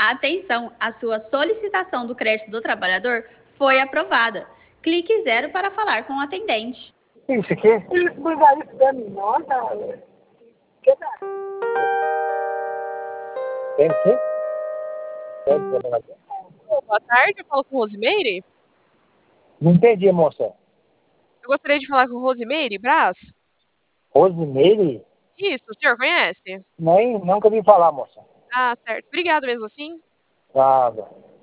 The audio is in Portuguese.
Atenção, a sua solicitação do crédito do trabalhador foi aprovada. Clique 0 para falar com o atendente. Isso aqui? Ele mandar isso pra mim, nossa. Que dá? Tem sim? Boa tarde, eu falo com Rosimeire. Não entendi, moça. Eu gostaria de falar com Rosimeire Brás. Rosimeire? Isso, o senhor conhece? Nem, nunca vi falar, moça. Ah, certo. Obrigado mesmo assim. Nada.